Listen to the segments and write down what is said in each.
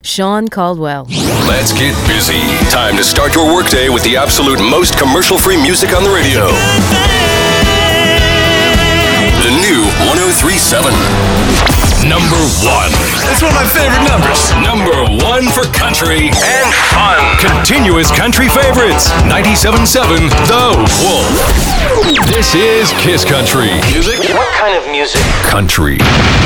Sean Caldwell. Let's get busy. Time to start your workday with the absolute most commercial-free music on the radio. The new 103.7. Number 1. It's one of my favorite numbers. Number 1 for country and fun. Continuous country favorites. 97.7 The Wolf. This is Kiss Country. Music? What kind of music? Country.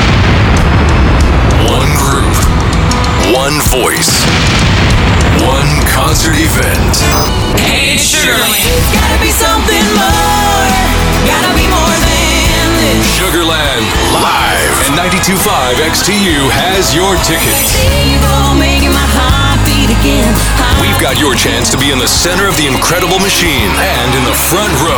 One group. One voice. One concert event. Hey, Sugarland. It's gotta be something more. Gotta be more than this. Sugarland live. And 92.5 XTU has your tickets. Making my heart beat again. We've got your chance to be in the center of the incredible machine and in the front row.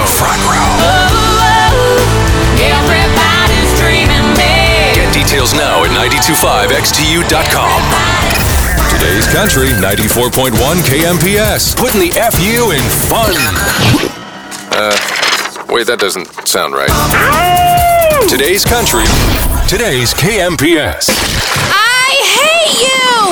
Everybody's dreaming big. Get details now at 925xtu.com. Today's country, 94.1 KMPS. Putting the FU in fun. Wait, that doesn't sound right. Today's country, today's KMPS. I hate you!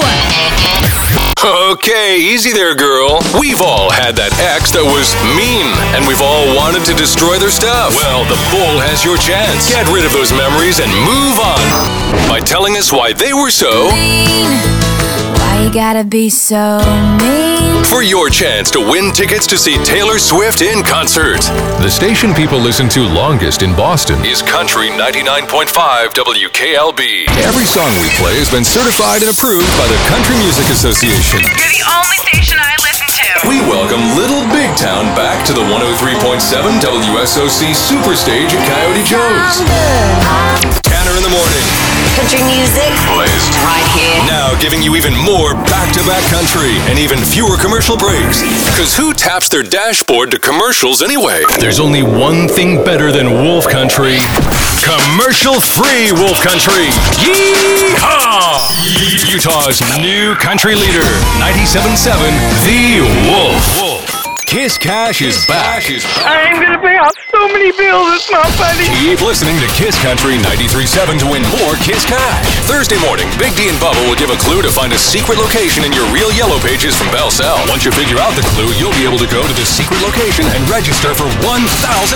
Okay, easy there, girl. We've all had that ex that was mean, and we've all wanted to destroy their stuff. Well, the Bull has your chance. Get rid of those memories and move on by telling us why they were so Mean. Why you gotta be so mean? for your chance to win tickets to see Taylor Swift in concert. The station people listen to longest in Boston is Country 99.5 WKLB. Every song we play has been certified and approved by the Country Music Association. You're the only station I listen to. We welcome Little Big Town back to the 103.7 WSOC Superstage at Coyote Joe's. Tanner in the morning. Country music Plays right here. now, giving you even more back-to-back country and even fewer commercial breaks. Because who taps their dashboard to commercials anyway? There's only one thing better than Wolf Country. Commercial-free Wolf Country. Yee-haw! Utah's new country leader, 97.7 The Wolf. Kiss Cash is back. I'm gonna pay off so many bills, it's not funny. Keep listening to Kiss Country 93.7 to win more Kiss Cash. Thursday morning, Big D and Bubba will give a clue to find a secret location in your Real Yellow Pages from Bell Cell. Once you figure out the clue, you'll be able to go to the secret location and register for $1,000.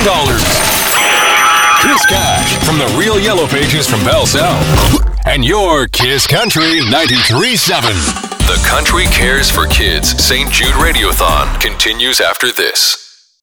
Kiss Cash from the Real Yellow Pages from Bell Cell. And your Kiss Country 93.7. The Country Cares for Kids St. Jude Radiothon continues after this.